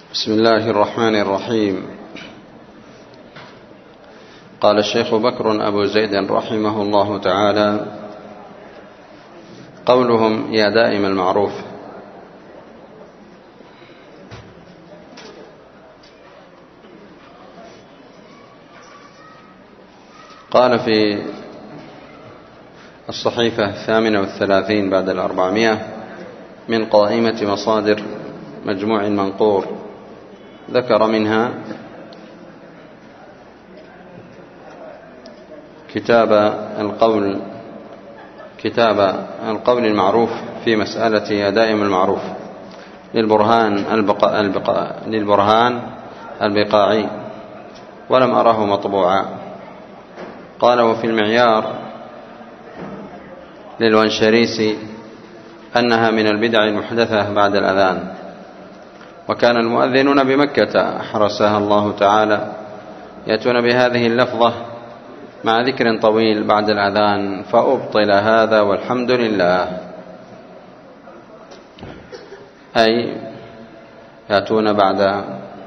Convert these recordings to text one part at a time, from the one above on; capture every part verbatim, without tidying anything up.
بسم الله الرحمن الرحيم. قال الشيخ بكر أبو زيد رحمه الله تعالى: قولهم يا دائم المعروف. قال في الصحيفة الثامنة والثلاثين بعد الأربعمائة من قائمة مصادر مجموع منقور، ذكر منها كتاب القول كتاب القول المعروف في مسألة يا دائم المعروف للبرهان البقاء البقاء للبرهان البقاعي، ولم أره مطبوعا. قال: وفي المعيار للونشريسي أنها من البدع المحدثة بعد الأذان، وكان المؤذنون بمكة حرسها الله تعالى يأتون بهذه اللفظة مع ذكر طويل بعد الأذان، فأبطل هذا والحمد لله، أي يأتون بعد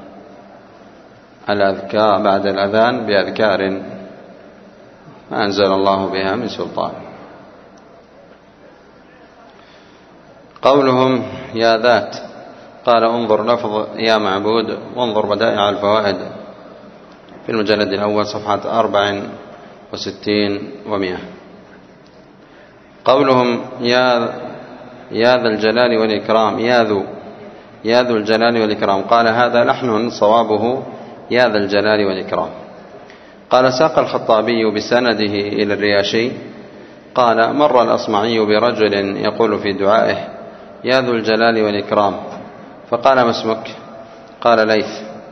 الأذكار بعد الأذان بأذكار ما أنزل الله بها من سلطان. قولهم يا ذات، قال: انظر لفظ يا معبود وانظر بدائع الفوائد في المجلد الأول صفحة أربع وستين ومئة. قولهم يا يا ذا الجلال والإكرام، يا ذو يا ذو الجلال والإكرام، قال: هذا لحن صوابه يا ذا الجلال والإكرام. قال: ساق الخطابي بسنده إلى الرياشي قال: مر الأصمعي برجل يقول في دعائه يا ذو الجلال والإكرام، فقال: ما اسمك؟ قال: ليث.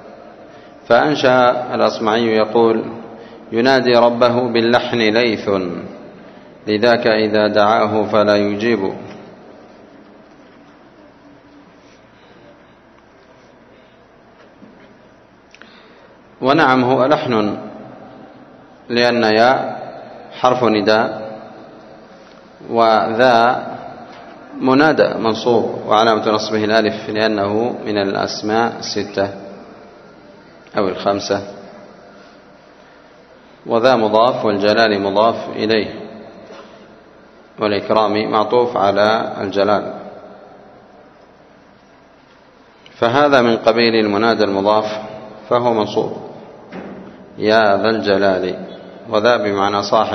فأنشأ الأصمعي يقول: ينادي ربه باللحن ليث، لذاك إذا دعاه فلا يجيب. ونعم هو لحن، لأن يا حرف نداء وذا منادى منصوب، وعلامة نصبه الألف لأنه من الأسماء الستة أو الخمسة، وذا مضاف والجلال مضاف إليه، والإكرام معطوف على الجلال، فهذا من قبيل المنادى المضاف فهو منصوب يا ذا الجلال، وذا بمعنى صاحب.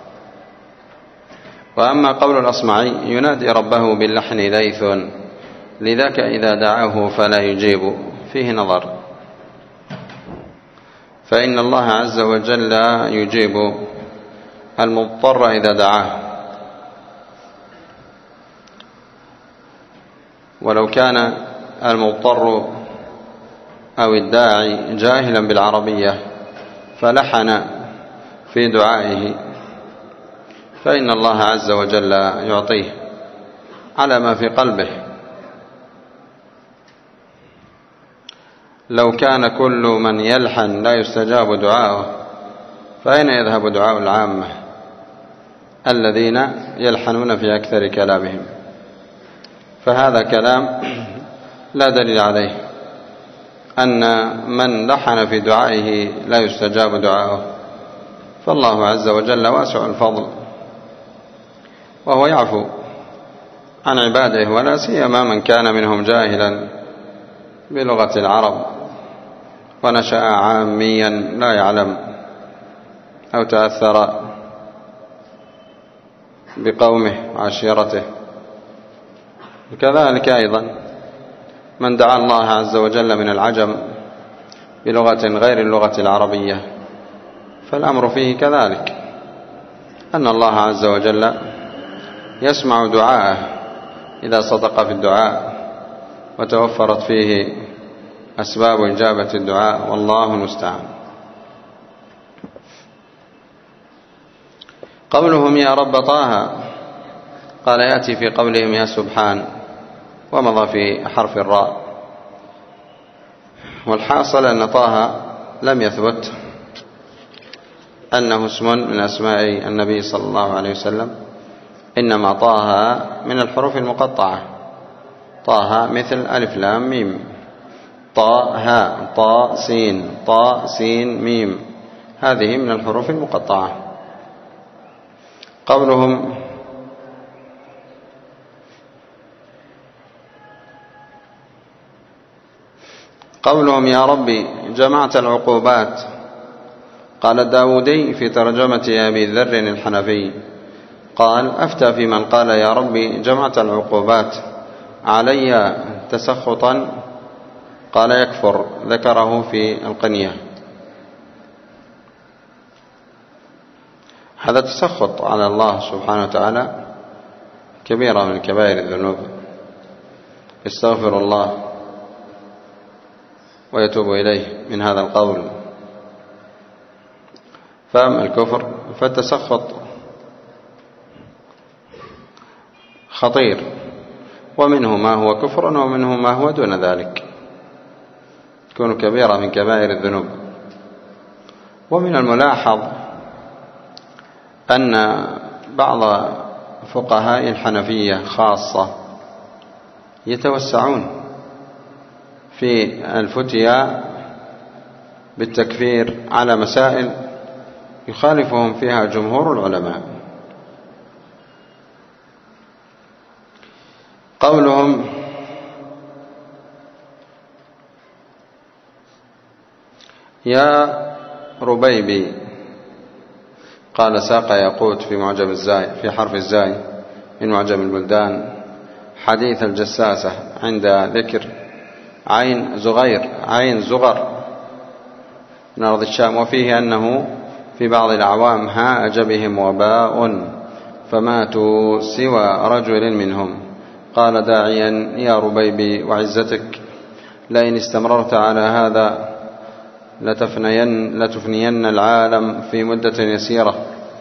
وأما قول الأصمعي ينادي ربه باللحن ليث، لذاك إذا دعاه فلا يجيب، فيه نظر، فإن الله عز وجل يجيب المضطر إذا دعاه، ولو كان المضطر أو الداعي جاهلا بالعربية فلحن في دعائه فإن الله عز وجل يعطيه على ما في قلبه. لو كان كل من يلحن لا يستجاب دعاؤه، فأين يذهب دعاء العامة الذين يلحنون في أكثر كلامهم؟ فهذا كلام لا دليل عليه أن من لحن في دعائه لا يستجاب دعاؤه، فالله عز وجل واسع الفضل، وهو يعفو عن عباده، ولا سيما من كان منهم جاهلا بلغة العرب ونشأ عاميا لا يعلم، أو تأثر بقومه وعشيرته. وكذلك أيضا من دعا الله عز وجل من العجم بلغة غير اللغة العربية، فالأمر فيه كذلك، أن الله عز وجل يسمع دعاءه إذا صدق في الدعاء وتوفرت فيه أسباب إجابة الدعاء، والله المستعان. قولهم يا رب طه، قال: يأتي في قولهم يا سبحان، ومضى في حرف الراء. والحاصل أن طه لم يثبت أنه اسم من أسماء النبي صلى الله عليه وسلم، إنما طه من الحروف المقطعة، طه مثل ألف لام ميم، طاء هاء طاء سين طاء سين ميم، هذه من الحروف المقطعة. قولهم قولهم يا ربي جمعت العقوبات. قال الداودي في ترجمة أبي ذر الحنفي قال أفتى في من قال يا ربي جمعت العقوبات علي تسخطا، قال يكفر، ذكره في القنية. هذا تسخط على الله سبحانه وتعالى كبيرة من كبائر الذنوب، استغفر الله ويتوب إليه من هذا القول. فأما الكفر فالتسخط خطير، ومنه ما هو كفر ومنه ما هو دون ذلك، تكون كبيرة من كبائر الذنوب. ومن الملاحظ أن بعض فقهاء الحنفية خاصة يتوسعون في الفتيا بالتكفير على مسائل يخالفهم فيها جمهور العلماء. قولهم يا ربيبي، قال ساق ياقوت في معجم الزاي في حرف الزاي من معجم البلدان حديث الجساسة عند ذكر عين زغير عين زغر من أرض الشام، وفيه أنه في بعض الأعوام هاج بهم وباء فماتوا سوى رجل منهم. قال داعيا يا ربيبي وعزتك لئن استمررت على هذا لتفنين, لتفنين العالم في مدة يسيرة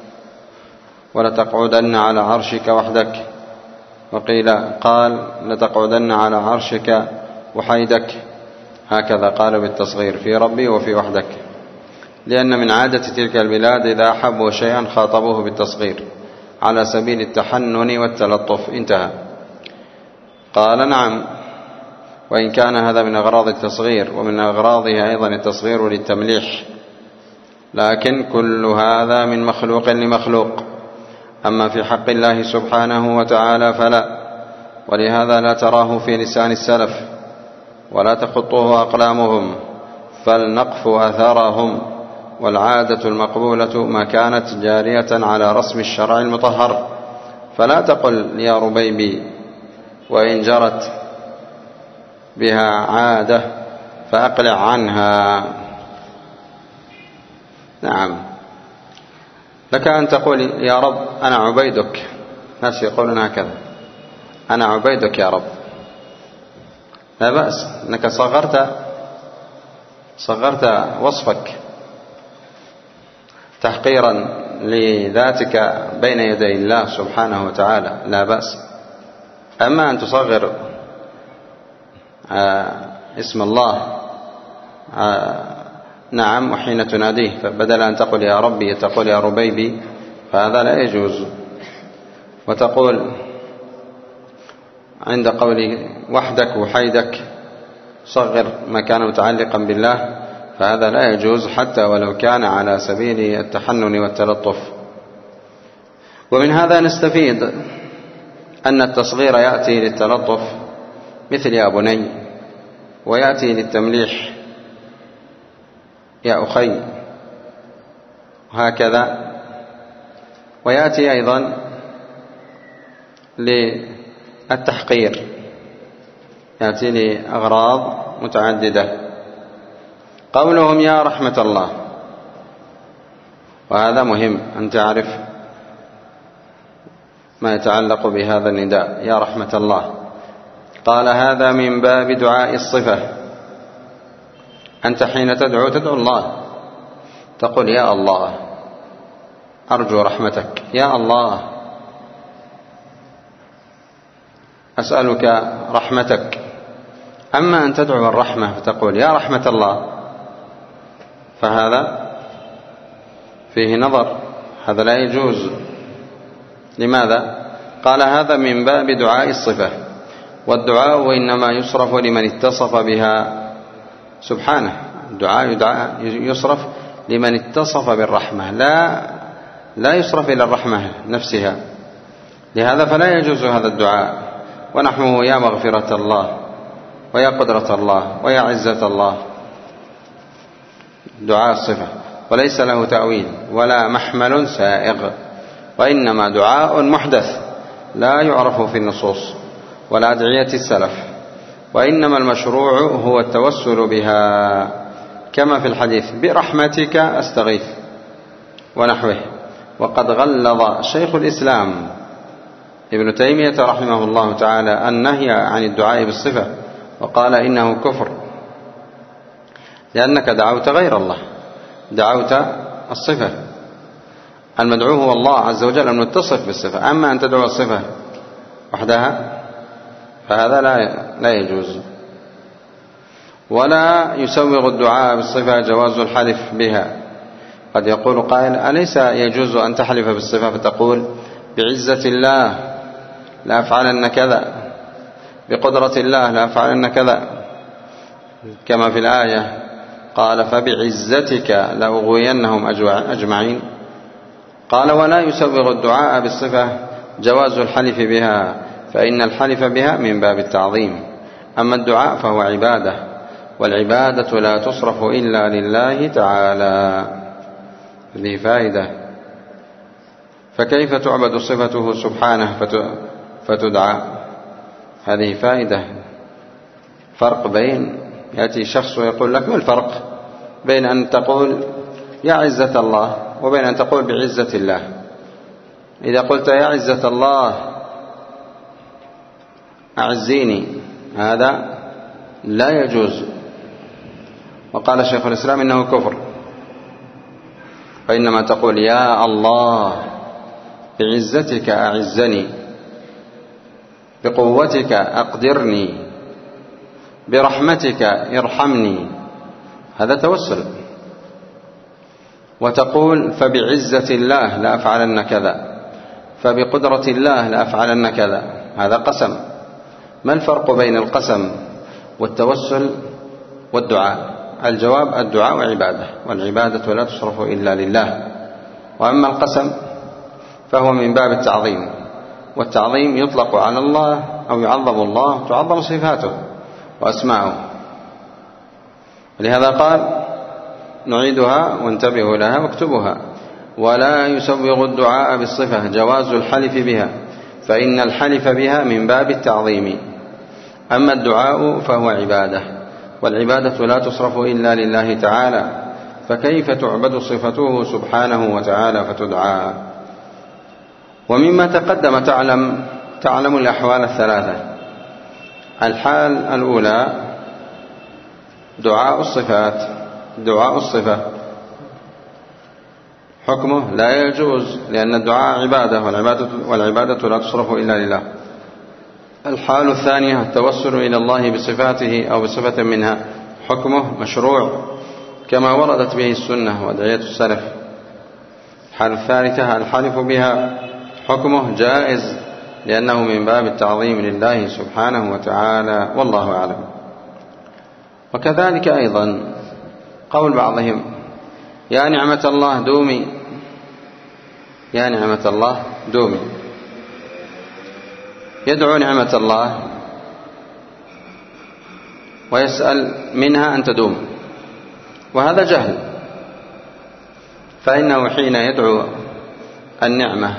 ولتقعدن على عرشك وحدك. وقيل قال لتقعدن على عرشك وحيدك، هكذا قال بالتصغير في ربي وفي وحدك، لأن من عادة تلك البلاد إذا أحبوا شيئا خاطبوه بالتصغير على سبيل التحنن والتلطف. انتهى. قال نعم، وإن كان هذا من أغراض التصغير، ومن أغراضه أيضا التصغير للتمليح، لكن كل هذا من مخلوق لمخلوق. أما في حق الله سبحانه وتعالى فلا، ولهذا لا تراه في لسان السلف ولا تخطه أقلامهم، فلنقف أثرهم. والعادة المقبولة ما كانت جارية على رسم الشرع المطهر، فلا تقل يا ربيبي وإن جرت بها عادة فأقلع عنها. نعم، لك أن تقول يا رب أنا عبيدك، ناس يقولون هكذا أنا عبيدك يا رب، لا بأس، أنك صغرت صغرت وصفك تحقيرا لذاتك بين يدي الله سبحانه وتعالى، لا بأس. أما أن تصغر آه اسم الله آه نعم، وحين تناديه فبدل أن تقول يا ربي تقول يا ربيبي، فهذا لا يجوز. وتقول عند قوله وحدك وحيدك صغر ما كان متعلقا بالله، فهذا لا يجوز حتى ولو كان على سبيل التحنن والتلطف. ومن هذا نستفيد أن التصغير يأتي للتلطف مثل يا بني، ويأتي للتمليح يا أخي، وهكذا. ويأتي أيضا للتحقير، يأتي لأغراض متعددة. قولهم يا رحمة الله، وهذا مهم أن تعرف ما يتعلق بهذا النداء يا رحمة الله. قال هذا من باب دعاء الصفة، أنت حين تدعو تدعو الله، تقول يا الله أرجو رحمتك، يا الله أسألك رحمتك. أما أن تدعو الرحمة فتقول يا رحمة الله، فهذا فيه نظر، هذا لا يجوز. لماذا؟ قال هذا من باب دعاء الصفة، والدعاء إنما يصرف لمن اتصف بها سبحانه. الدعاء يصرف لمن اتصف بالرحمة، لا لا يصرف إلى الرحمة نفسها. لهذا فلا يجوز هذا الدعاء ونحوه يا مغفرة الله ويا قدرة الله ويا عزة الله، دعاء الصفة، وليس له تأويل ولا محمل سائغ، وإنما دعاء محدث لا يعرف في النصوص ولا أدعية السلف، وإنما المشروع هو التوسل بها، كما في الحديث برحمتك أستغيث ونحوه. وقد غلظ شيخ الإسلام ابن تيمية رحمه الله تعالى النهي عن الدعاء بالصفة، وقال إنه كفر، لأنك دعوت غير الله، دعوت الصفة. المدعو هو الله عز وجل المتصف بالصفة، أما أن تدعو الصفة وحدها فهذا لا لا يجوز. ولا يسوغ الدعاء بالصفة جواز الحلف بها. قد يقول قائل أليس يجوز أن تحلف بالصفة فتقول بعزة الله لا أفعلن كذا، بقدرة الله لا أفعلن كذا، كما في الآية قال فبعزتك لأغوينهم أجمعين. قال ولا يسوغ الدعاء بالصفة جواز الحلف بها، فإن الحلف بها من باب التعظيم، أما الدعاء فهو عبادة، والعبادة لا تصرف إلا لله تعالى. هذه فائدة. فكيف تعبد صفته سبحانه فتدعى؟ هذه فائدة. فرق بين يأتي شخص ويقول لك ما الفرق بين أن تقول يا عزة الله وبين أن تقول بعزة الله؟ إذا قلت يا عزة الله أعزيني هذا لا يجوز، وقال شيخ الإسلام إنه كفر، وإنما تقول يا الله بعزتك أعزني، بقوتك أقدرني، برحمتك ارحمني، هذا توسل. وتقول فبعزة الله لا أفعلن كذا، فبقدرة الله لا أفعلن كذا، هذا قسم. ما الفرق بين القسم والتوسل والدعاء؟ الجواب الدعاء عبادة، والعبادة لا تصرف إلا لله. وأما القسم فهو من باب التعظيم، والتعظيم يطلق على الله أو يعظم الله، تعظم صفاته وأسماؤه. ولهذا قال نعيدها وانتبهوا لها واكتبوها: ولا يسوغ الدعاء بالصفة جواز الحلف بها، فإن الحلف بها من باب التعظيم، أما الدعاء فهو عبادة، والعبادة لا تصرف إلا لله تعالى، فكيف تعبد صفته سبحانه وتعالى فتدعى؟ ومما تقدم تعلم تعلم الأحوال الثلاثة. الحال الأولى دعاء الصفات، دعاء الصفة حكمه لا يجوز، لأن الدعاء عبادة، والعبادة, والعبادة لا تصرف إلا لله. الحال الثانية التوسل إلى الله بصفاته أو بصفة منها، حكمه مشروع كما وردت به السنة وأدعية السلف. الحال الثالثة الحلف بها، حكمه جائز، لأنه من باب التعظيم لله سبحانه وتعالى، والله أعلم. وكذلك أيضا قول بعضهم يا نعمة الله دومي، يا نعمة الله دومي، يدعو نعمة الله ويسأل منها أن تدوم، وهذا جهل، فإنه حين يدعو النعمة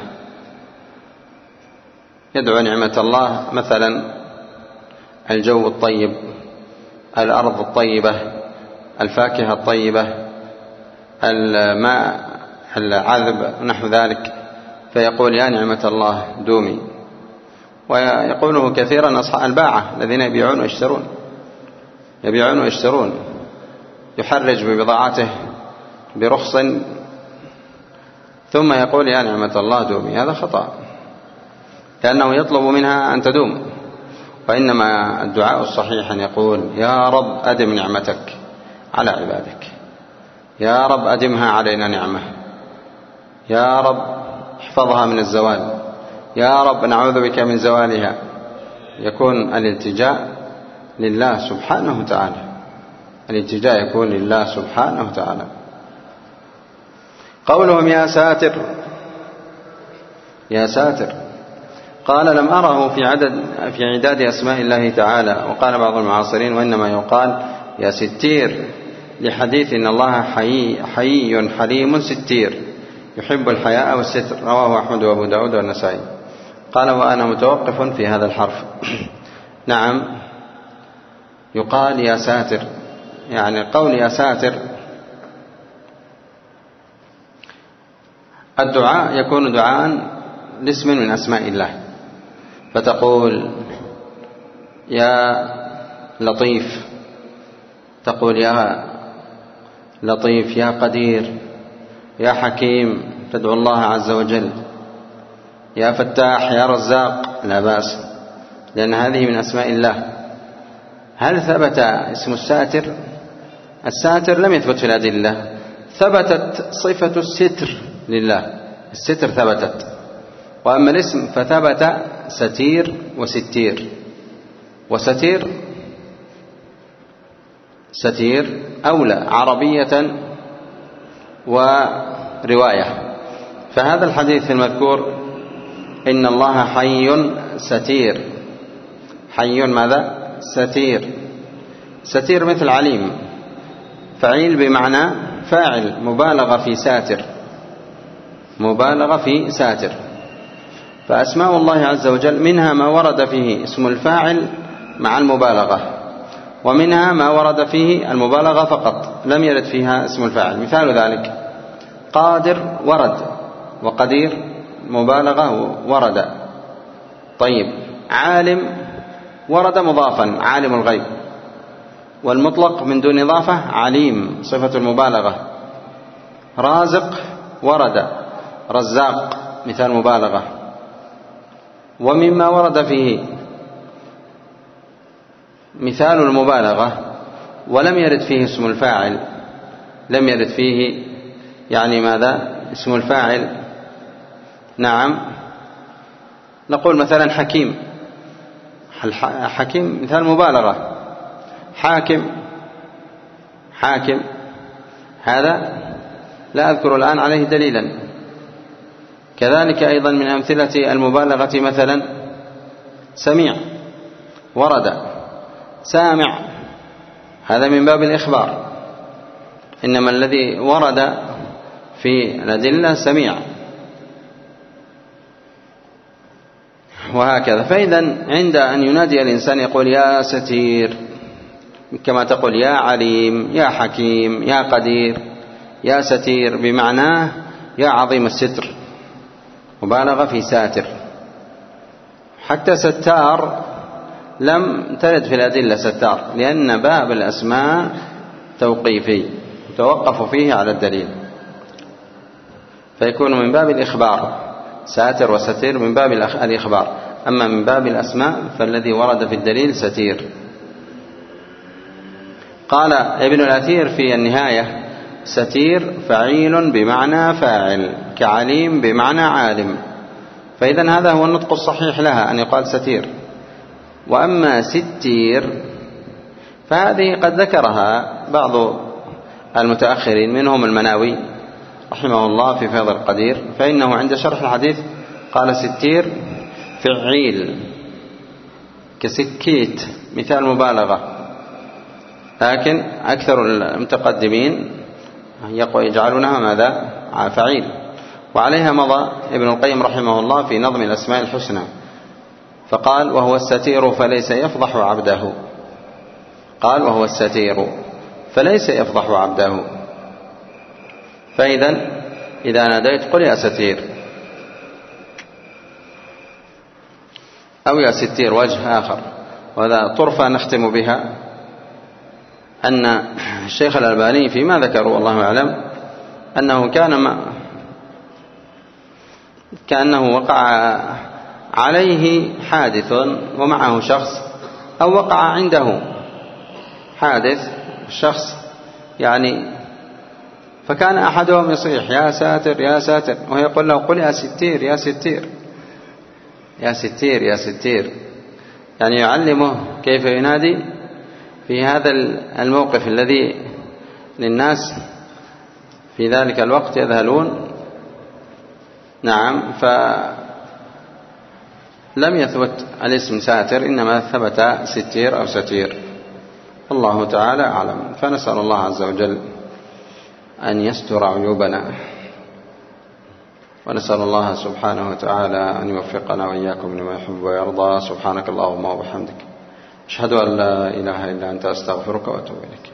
يدعو نعمة الله، مثلا الجو الطيب، الأرض الطيبة، الفاكهة الطيبة، الماء العذب، نحو ذلك، فيقول يا نعمة الله دومي. ويقوله كثيرا أصحاب الباعة الذين يبيعون ويشترون يبيعون ويشترون يحرج ببضاعته برخص ثم يقول يا نعمة الله دومي، هذا خطأ، لأنه يطلب منها أن تدوم. وإنما الدعاء الصحيح أن يقول يا رب أدم نعمتك على عبادك، يا رب أدمها علينا نعمة، يا رب احفظها من الزوال، يا رب نعوذ بك من زوالها. يكون الالتجاء لله سبحانه وتعالى، الالتجاء يكون لله سبحانه وتعالى. قولهم يا ساتر يا ساتر، قال لم أره في عدد في عداد أسماء الله تعالى. وقال بعض المعاصرين وإنما يقال يا ستير لحديث إن الله حي حي حليم ستير يحب الحياء والستر، رواه أحمد وأبو داود والنسائي. قال وأنا متوقف في هذا الحرف. نعم، يقال يا ساتر، يعني قول يا ساتر الدعاء يكون دعاء لاسم من أسماء الله، فتقول يا لطيف، تقول يا لطيف يا قدير يا حكيم، تدعو الله عز وجل يا فتاح يا رزاق، لا بأس، لأن هذه من أسماء الله. هل ثبت اسم الساتر؟ الساتر لم يثبت في الأدلة، ثبتت صفة الستر لله، الستر ثبتت، وأما الاسم فثبت ستير وستير. وستير ستير أولى عربية ورواية. فهذا الحديث المذكور إن الله حي ستير، حي ماذا؟ ستير. ستير مثل عليم، فعيل بمعنى فاعل، مبالغة في ساتر، مبالغة في ساتر. فأسماء الله عز وجل منها ما ورد فيه اسم الفاعل مع المبالغة، ومنها ما ورد فيه المبالغة فقط لم يرد فيها اسم الفاعل. مثال ذلك قادر ورد، وقدير مبالغة ورد. طيب عالم ورد مضافا، عالم الغيب، والمطلق من دون إضافة عليم صفة المبالغة. رازق ورد، رزاق مثال مبالغة. ومما ورد فيه مثال المبالغة ولم يرد فيه اسم الفاعل، لم يرد فيه يعني ماذا؟ اسم الفاعل. نعم، نقول مثلا حكيم، حكيم مثال مبالغة. حاكم، حاكم هذا لا أذكر الآن عليه دليلا. كذلك أيضا من أمثلة المبالغة مثلا سميع ورد، سامع هذا من باب الإخبار، إنما الذي ورد في الأدلة سميع، وهكذا. فإذا عند أن ينادي الإنسان يقول يا ستير، كما تقول يا عليم يا حكيم يا قدير. يا ستير بمعناه يا عظيم الستر، مبالغة في ساتر. حتى ستار لم ترد في الأدلة ستار، لأن باب الأسماء توقيفي يتوقف فيه على الدليل، فيكون من باب الإخبار. ساتر وستير من باب الإخبار، أما من باب الأسماء فالذي ورد في الدليل ستير. قال ابن الأثير في النهاية ستير فعيل بمعنى فاعل، كعليم بمعنى عالم. فإذا هذا هو النطق الصحيح لها، أن يقال ستير. وأما ستير فهذه قد ذكرها بعض المتأخرين، منهم المناوي رحمه الله في فيض القدير، فإنه عند شرح الحديث قال ستير فعيل، كسكيت مثال مبالغة. لكن أكثر المتقدمين يجعلونها ماذا؟ فعيل. وعليها مضى ابن القيم رحمه الله في نظم الأسماء الحسنى، فقال وهو الستير فليس يفضح عبده، قال وهو الستير فليس يفضح عبده. فإذا إذا ناديت قل يا ستير، أو يا ستير وجه آخر. وهذا طرفة نختم بها أن الشيخ الألباني فيما ذكروا والله أعلم أنه كان ما كأنه وقع عليه حادث ومعه شخص، أو وقع عنده حادث الشخص يعني، فكان أحدهم يصيح يا ساتر يا ساتر، ويقول له قل يا ستير يا ستير يا ستير يا ستير، يعني يعلمه كيف ينادي في هذا الموقف الذي للناس في ذلك الوقت يذهلون، نعم، فلم يثبت الاسم ساتر، إنما ثبت ستير أو ستير، الله تعالى أعلم. فنسأل الله عز وجل أن يستر عيوبنا، ونسأل الله سبحانه وتعالى أن يوفقنا وإياكم لما يحب ويرضى. سبحانك اللهم وبحمدك، أشهد أن لا إله إلا أنت، أستغفرك وأتوب إليك.